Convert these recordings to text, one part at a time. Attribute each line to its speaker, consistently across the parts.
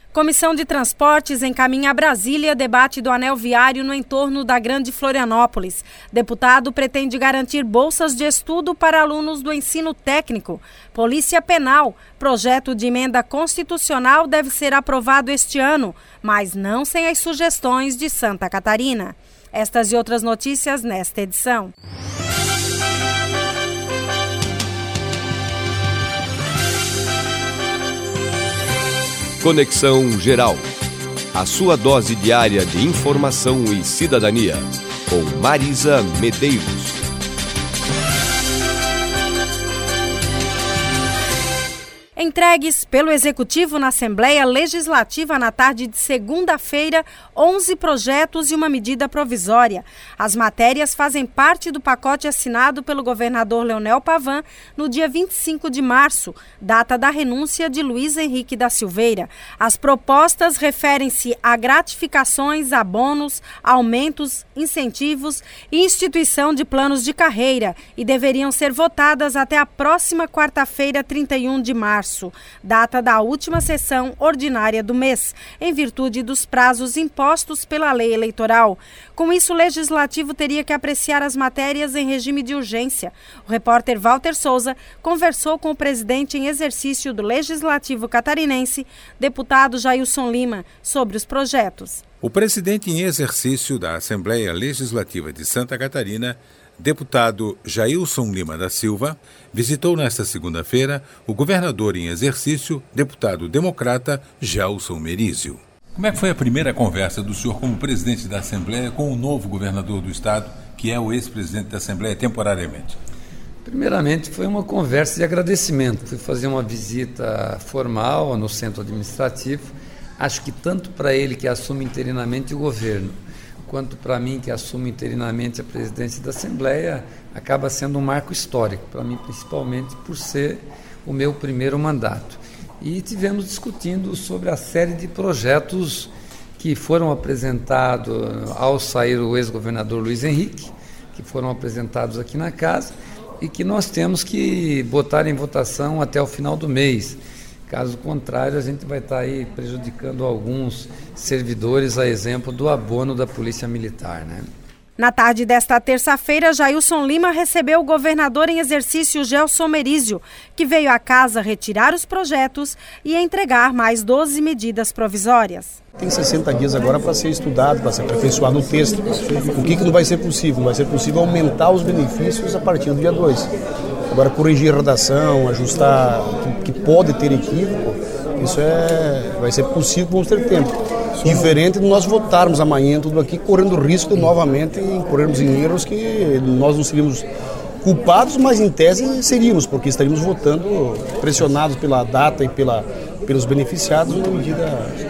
Speaker 1: Comissão de Transportes encaminha a Brasília debate do anel viário no entorno da Grande Florianópolis. Deputado pretende garantir bolsas de estudo para alunos do ensino técnico. Polícia Penal. Projeto de emenda constitucional deve ser aprovado este ano, mas não sem as sugestões de Santa Catarina. Estas e outras notícias nesta edição.
Speaker 2: Conexão Geral. A sua dose diária de informação e cidadania. Com Marisa Medeiros.
Speaker 1: Entregues pelo Executivo na Assembleia Legislativa na tarde de segunda-feira, 11 projetos e uma medida provisória. As matérias fazem parte do pacote assinado pelo governador Leonel Pavão no dia 25 de março, data da renúncia de Luiz Henrique da Silveira. As propostas referem-se a gratificações, abonos, aumentos, incentivos e instituição de planos de carreira e deveriam ser votadas até a próxima quarta-feira, 31 de março. Data da última sessão ordinária do mês, em virtude dos prazos impostos pela lei eleitoral. Com isso, o Legislativo teria que apreciar as matérias em regime de urgência. O repórter Walter Souza conversou com o presidente em exercício do Legislativo catarinense, deputado Jailson Lima, sobre os projetos.
Speaker 3: O presidente em exercício da Assembleia Legislativa de Santa Catarina, deputado Jailson Lima da Silva, visitou nesta segunda-feira o governador em exercício, deputado democrata Gelson Merizio. Como é que foi a primeira conversa do senhor como presidente da Assembleia com o novo governador do estado, que é o ex-presidente da Assembleia temporariamente?
Speaker 4: Primeiramente, foi uma conversa de agradecimento. Fui fazer uma visita formal no centro administrativo. Acho que tanto para ele, que assume interinamente o governo, quanto para mim, que assumo interinamente a presidência da Assembleia, acaba sendo um marco histórico, para mim principalmente por ser o meu primeiro mandato. E tivemos discutindo sobre a série de projetos que foram apresentados ao sair o ex-governador Luiz Henrique, que foram apresentados aqui na casa e que nós temos que botar em votação até o final do mês. Caso contrário, a gente vai estar aí prejudicando alguns servidores, a exemplo do abono da Polícia Militar, né?
Speaker 1: Na tarde desta terça-feira, Jailson Lima recebeu o governador em exercício Gelson Merizio, que veio à casa retirar os projetos e entregar mais 12 medidas provisórias.
Speaker 5: Tem 60 dias agora para ser estudado, para se aperfeiçoar no texto. O que não vai ser possível? Não vai ser possível aumentar os benefícios a partir do dia 2. Agora, corrigir a redação, ajustar o que pode ter equívoco, isso vai ser possível, vamos ter tempo. Diferente de nós votarmos amanhã tudo aqui, correndo o risco de novamente incorrermos em erros que nós não seríamos culpados, mas em tese seríamos, porque estaríamos votando pressionados pela data e pelos beneficiados, uma medida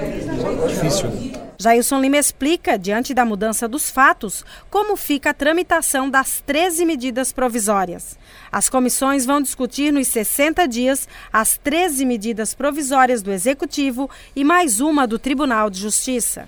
Speaker 5: difícil.
Speaker 1: Jailson Lima explica, diante da mudança dos fatos, como fica a tramitação das 13 medidas provisórias. As comissões vão discutir nos 60 dias as 13 medidas provisórias do Executivo e mais uma do Tribunal de Justiça.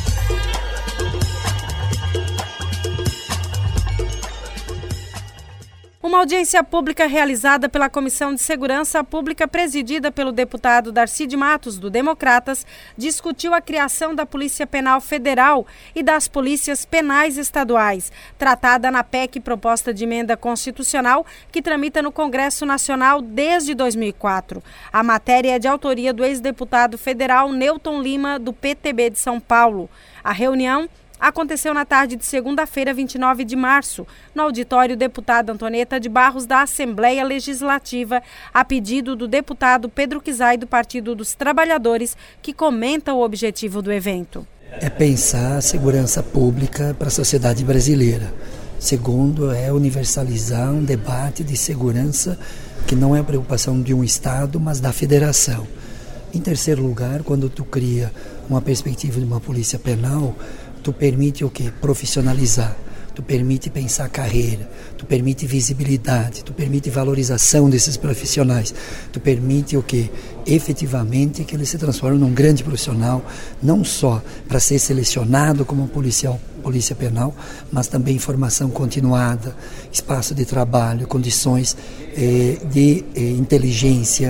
Speaker 1: Uma audiência pública realizada pela Comissão de Segurança Pública, presidida pelo deputado Darcy de Matos, do Democratas, discutiu a criação da Polícia Penal Federal e das Polícias Penais Estaduais, tratada na PEC, proposta de emenda constitucional, que tramita no Congresso Nacional desde 2004. A matéria é de autoria do ex-deputado federal Newton Lima, do PTB de São Paulo. A reunião aconteceu na tarde de segunda-feira, 29 de março, no auditório deputada Antonieta de Barros da Assembleia Legislativa, a pedido do deputado Pedro Kizai, do Partido dos Trabalhadores, que comenta o objetivo do evento.
Speaker 6: É pensar a segurança pública para a sociedade brasileira. Segundo, é universalizar um debate de segurança que não é a preocupação de um Estado, mas da federação. Em terceiro lugar, quando tu cria uma perspectiva de uma polícia penal, tu permite o quê? Profissionalizar, tu permite pensar carreira, tu permite visibilidade, tu permite valorização desses profissionais, tu permite o quê? Efetivamente que ele se transforme num grande profissional, não só para ser selecionado como polícia penal, mas também formação continuada, espaço de trabalho, condições de inteligência,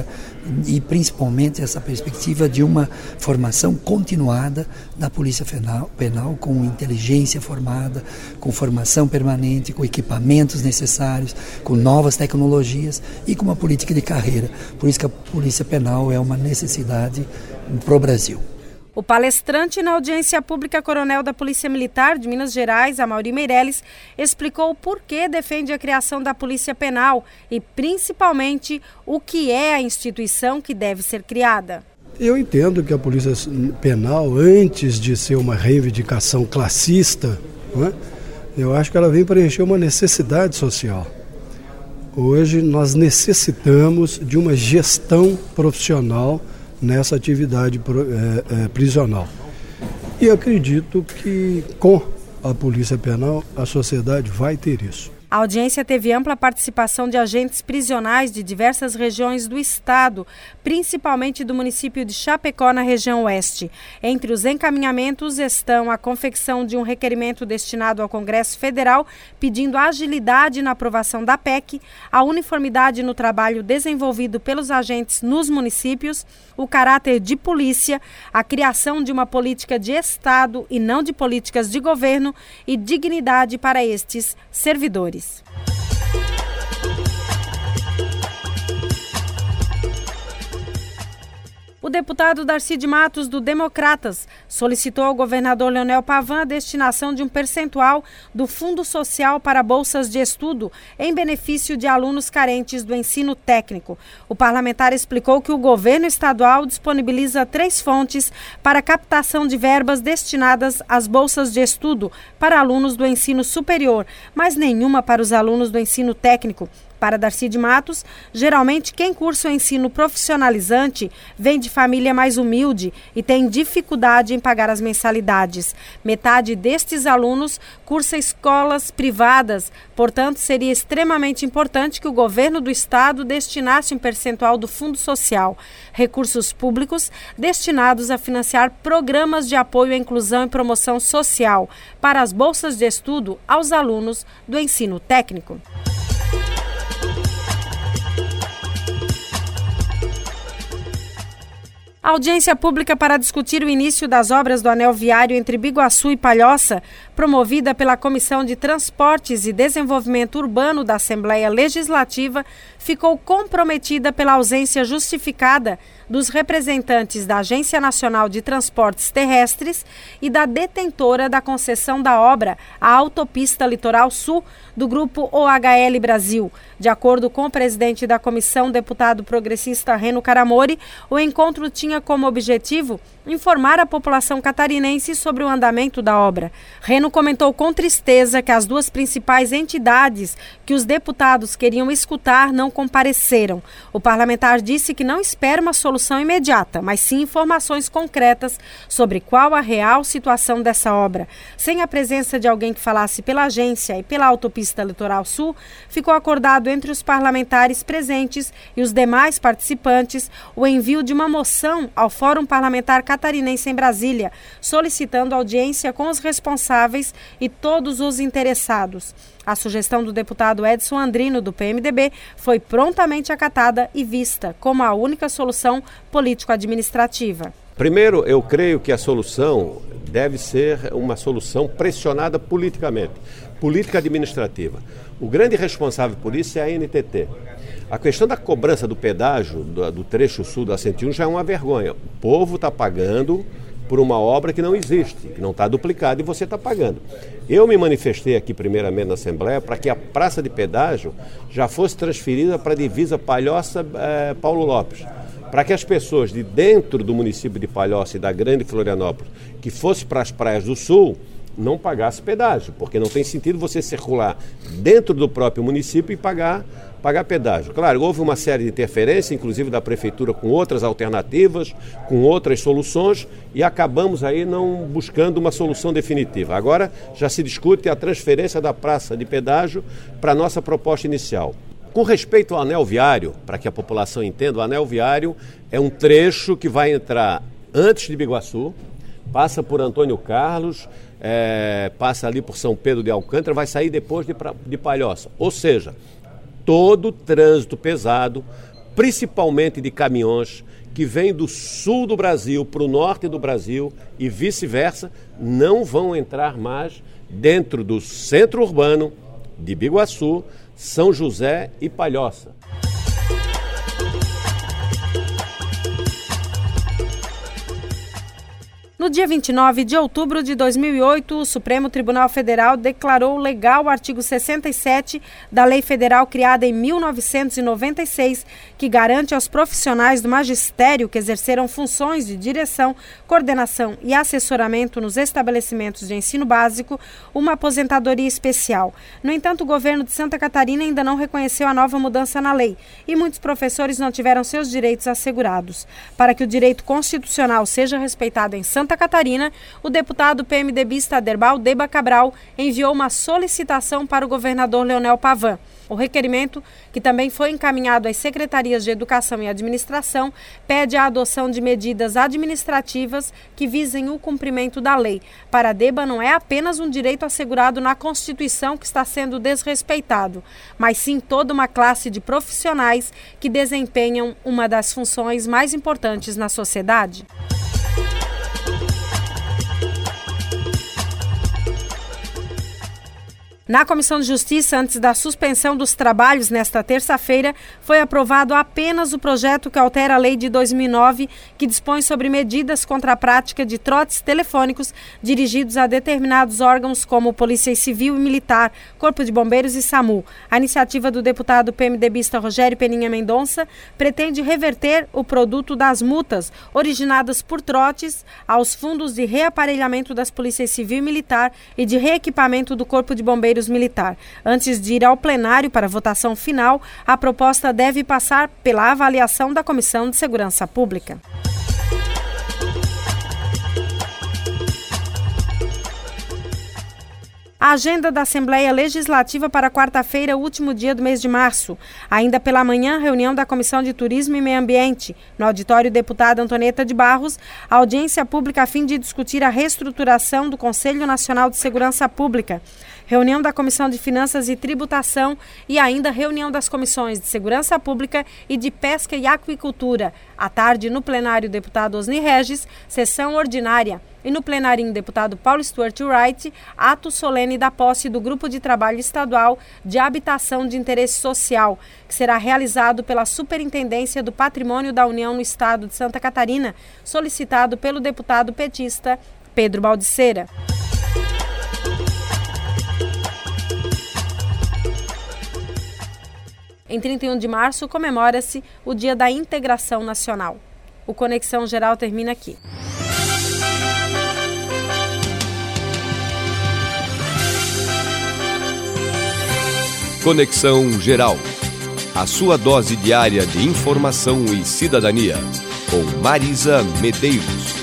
Speaker 6: e principalmente essa perspectiva de uma formação continuada da Polícia Penal com inteligência formada, com formação permanente, com equipamentos necessários, com novas tecnologias e com uma política de carreira. Por isso que a Polícia Penal é uma necessidade para o Brasil.
Speaker 1: O palestrante na audiência pública, coronel da Polícia Militar de Minas Gerais, Amaury Meirelles, explicou o porquê defende a criação da Polícia Penal e, principalmente, o que é a instituição que deve ser criada.
Speaker 7: Eu entendo que a Polícia Penal, antes de ser uma reivindicação classista, né, eu acho que ela vem preencher uma necessidade social. Hoje nós necessitamos de uma gestão profissional nessa atividade prisional. E acredito que com a Polícia Penal a sociedade vai ter isso.
Speaker 1: A audiência teve ampla participação de agentes prisionais de diversas regiões do estado, principalmente do município de Chapecó, na região oeste. Entre os encaminhamentos estão a confecção de um requerimento destinado ao Congresso Federal, pedindo agilidade na aprovação da PEC, a uniformidade no trabalho desenvolvido pelos agentes nos municípios, o caráter de polícia, a criação de uma política de Estado e não de políticas de governo e dignidade para estes servidores. O deputado Darcy de Matos, do Democratas, solicitou ao governador Leonel Pavão a destinação de um percentual do Fundo Social para bolsas de estudo em benefício de alunos carentes do ensino técnico. O parlamentar explicou que o governo estadual disponibiliza 3 fontes para captação de verbas destinadas às bolsas de estudo para alunos do ensino superior, mas nenhuma para os alunos do ensino técnico. Para Darcy de Matos, geralmente quem cursa o ensino profissionalizante vem de família mais humilde e tem dificuldade em pagar as mensalidades. Metade destes alunos cursa escolas privadas, portanto seria extremamente importante que o governo do estado destinasse um percentual do Fundo Social, recursos públicos destinados a financiar programas de apoio à inclusão e promoção social para as bolsas de estudo aos alunos do ensino técnico. A audiência pública para discutir o início das obras do anel viário entre Biguaçu e Palhoça, promovida pela Comissão de Transportes e Desenvolvimento Urbano da Assembleia Legislativa, ficou comprometida pela ausência justificada dos representantes da Agência Nacional de Transportes Terrestres e da detentora da concessão da obra, a Autopista Litoral Sul, do grupo OHL Brasil. De acordo com o presidente da comissão, deputado progressista Reno Caramori, o encontro tinha como objetivo informar a população catarinense sobre o andamento da obra. Reno comentou com tristeza que as 2 principais entidades que os deputados queriam escutar não compareceram. O parlamentar disse que não espera uma solução imediata, mas sim informações concretas sobre qual a real situação dessa obra. Sem a presença de alguém que falasse pela agência e pela Autopista Litoral Sul, ficou acordado entre os parlamentares presentes e os demais participantes o envio de uma moção ao Fórum Parlamentar Catarinense em Brasília, solicitando audiência com os responsáveis e todos os interessados. A sugestão do deputado Edson Andrino, do PMDB, foi prontamente acatada e vista como a única solução político-administrativa.
Speaker 8: Primeiro, eu creio que a solução deve ser uma solução pressionada politicamente, política-administrativa. O grande responsável por isso é a NTT. A questão da cobrança do pedágio do trecho sul da 101 já é uma vergonha. O povo está pagando por uma obra que não existe, que não está duplicada e você está pagando. Eu me manifestei aqui primeiramente na Assembleia para que a praça de pedágio já fosse transferida para a divisa Palhoça-Paulo Lopes, para que as pessoas de dentro do município de Palhoça e da Grande Florianópolis, que fossem para as praias do sul, não pagasse pedágio, porque não tem sentido você circular dentro do próprio município e pagar pedágio. Claro, houve uma série de interferências, inclusive da Prefeitura, com outras alternativas, com outras soluções, e acabamos aí não buscando uma solução definitiva. Agora já se discute a transferência da praça de pedágio para a nossa proposta inicial. Com respeito ao anel viário, para que a população entenda, o anel viário é um trecho que vai entrar antes de Biguaçu, passa por Antônio Carlos, passa ali por São Pedro de Alcântara, vai sair depois de Palhoça. Ou seja, todo trânsito pesado principalmente de caminhões que vêm do sul do Brasil para o norte do Brasil e vice-versa, não vão entrar mais dentro do centro urbano de Biguaçu, São José e Palhoça.
Speaker 1: No dia 29 de outubro de 2008, o Supremo Tribunal Federal declarou legal o artigo 67 da Lei Federal criada em 1996, que garante aos profissionais do magistério que exerceram funções de direção, coordenação e assessoramento nos estabelecimentos de ensino básico uma aposentadoria especial. No entanto, o governo de Santa Catarina ainda não reconheceu a nova mudança na lei e muitos professores não tiveram seus direitos assegurados. Para que o direito constitucional seja respeitado em Santa Catarina, o deputado PMDBista Aderbal Deba Cabral enviou uma solicitação para o governador Leonel Pavão. O requerimento, que também foi encaminhado às secretarias de Educação e Administração, pede a adoção de medidas administrativas que visem o cumprimento da lei. Para Deba, não é apenas um direito assegurado na Constituição que está sendo desrespeitado, mas sim toda uma classe de profissionais que desempenham uma das funções mais importantes na sociedade. Na Comissão de Justiça, antes da suspensão dos trabalhos nesta terça-feira, foi aprovado apenas o projeto que altera a Lei de 2009, que dispõe sobre medidas contra a prática de trotes telefônicos dirigidos a determinados órgãos como Polícia Civil e Militar, Corpo de Bombeiros e SAMU. A iniciativa do deputado PMDBista Rogério Peninha Mendonça pretende reverter o produto das multas originadas por trotes aos fundos de reaparelhamento das Polícias Civil e Militar e de reequipamento do Corpo de Bombeiros Militar. Antes de ir ao plenário para votação final, a proposta deve passar pela avaliação da Comissão de Segurança Pública. A agenda da Assembleia Legislativa para quarta-feira, último dia do mês de março. Ainda pela manhã, reunião da Comissão de Turismo e Meio Ambiente. No auditório deputada Antonieta de Barros, a audiência pública a fim de discutir a reestruturação do Conselho Nacional de Segurança Pública. Reunião da Comissão de Finanças e Tributação e ainda reunião das Comissões de Segurança Pública e de Pesca e Aquicultura. À tarde, no plenário, deputado Osni Regis, sessão ordinária. E no plenarinho, deputado Paulo Stuart Wright, ato solene da posse do Grupo de Trabalho Estadual de Habitação de Interesse Social, que será realizado pela Superintendência do Patrimônio da União no Estado de Santa Catarina, solicitado pelo deputado petista Pedro Baldiceira. Em 31 de março, comemora-se o Dia da Integração Nacional. O Conexão Geral termina aqui.
Speaker 2: Conexão Geral. A sua dose diária de informação e cidadania. Com Marisa Medeiros.